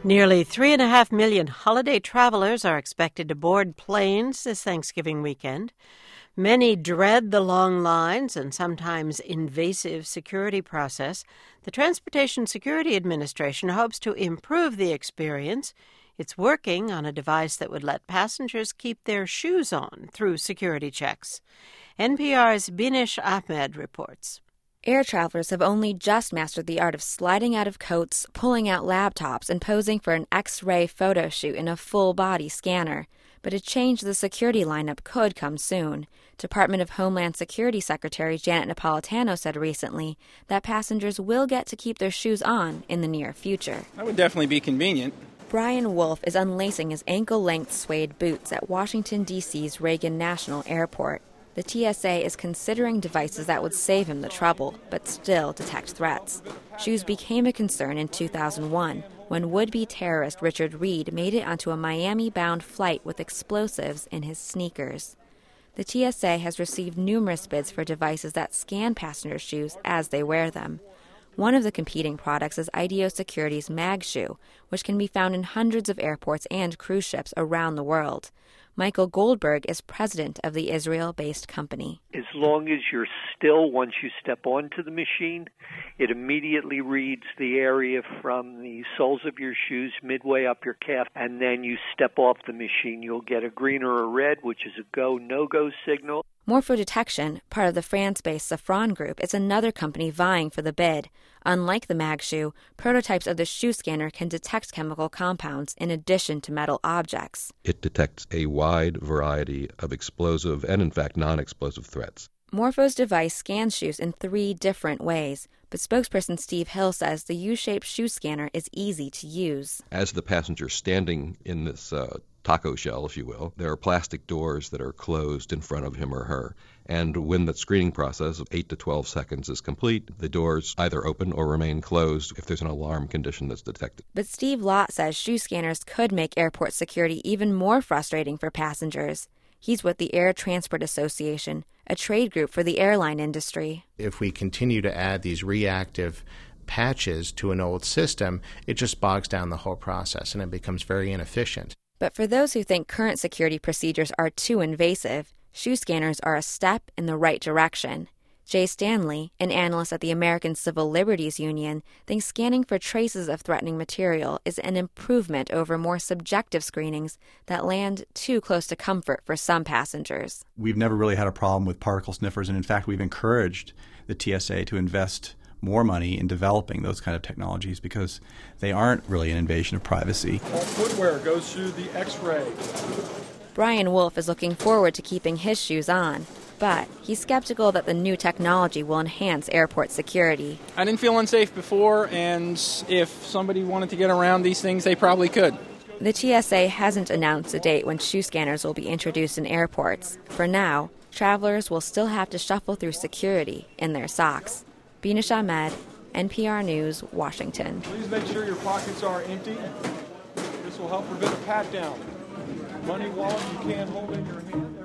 Nearly 3.5 million holiday travelers are expected to board planes this Thanksgiving weekend. Many dread the long lines and sometimes invasive security process. The Transportation Security Administration hopes to improve the experience. It's working on a device that would let passengers keep their shoes on through security checks. NPR's Binish Ahmed reports. Air travelers have only just mastered the art of sliding out of coats, pulling out laptops, and posing for an X-ray photo shoot in a full-body scanner. But a change to the security lineup could come soon. Department of Homeland Security Secretary Janet Napolitano said recently that passengers will get to keep their shoes on in the near future. That would definitely be convenient. Brian Wolf is unlacing his ankle-length suede boots at Washington, D.C.'s Reagan National Airport. The TSA is considering devices that would save him the trouble, but still detect threats. Shoes became a concern in 2001 when would-be terrorist Richard Reed made it onto a Miami-bound flight with explosives in his sneakers. The TSA has received numerous bids for devices that scan passengers' shoes as they wear them. One of the competing products is IDEO Security's MagShoe, which can be found in hundreds of airports and cruise ships around the world. Michael Goldberg is president of the Israel-based company. As long as you're still, once you step onto the machine, it immediately reads the area from the soles of your shoes midway up your calf, and then you step off the machine. You'll get a green or a red, which is a go, no-go signal. Morphodetection, part of the France-based Safran Group, is another company vying for the bid. Unlike the MagShoe, prototypes of the shoe scanner can detect chemical compounds in addition to metal objects. It detects a wide variety of explosive and, in fact, non-explosive threats. Morpho's device scans shoes in 3 different ways, but spokesperson Steve Hill says the U-shaped shoe scanner is easy to use. As the passenger standing in this taco shell, if you will, there are plastic doors that are closed in front of him or her. And when the screening process of 8 to 12 seconds is complete, the doors either open or remain closed if there's an alarm condition that's detected. But Steve Lott says shoe scanners could make airport security even more frustrating for passengers. He's with the Air Transport Association, a trade group for the airline industry. If we continue to add these reactive patches to an old system, it just bogs down the whole process and it becomes very inefficient. But for those who think current security procedures are too invasive, shoe scanners are a step in the right direction. Jay Stanley, an analyst at the American Civil Liberties Union, thinks scanning for traces of threatening material is an improvement over more subjective screenings that land too close to comfort for some passengers. We've never really had a problem with particle sniffers, and in fact, we've encouraged the TSA to invest more money in developing those kind of technologies because they aren't really an invasion of privacy. All footwear goes through the X-ray. Brian Wolf is looking forward to keeping his shoes on, but he's skeptical that the new technology will enhance airport security. I didn't feel unsafe before, and if somebody wanted to get around these things, they probably could. The TSA hasn't announced a date when shoe scanners will be introduced in airports. For now, travelers will still have to shuffle through security in their socks. Binish Ahmed, NPR News, Washington. Please make sure your pockets are empty. This will help prevent a pat-down. Money, wallet you can't hold in your hand.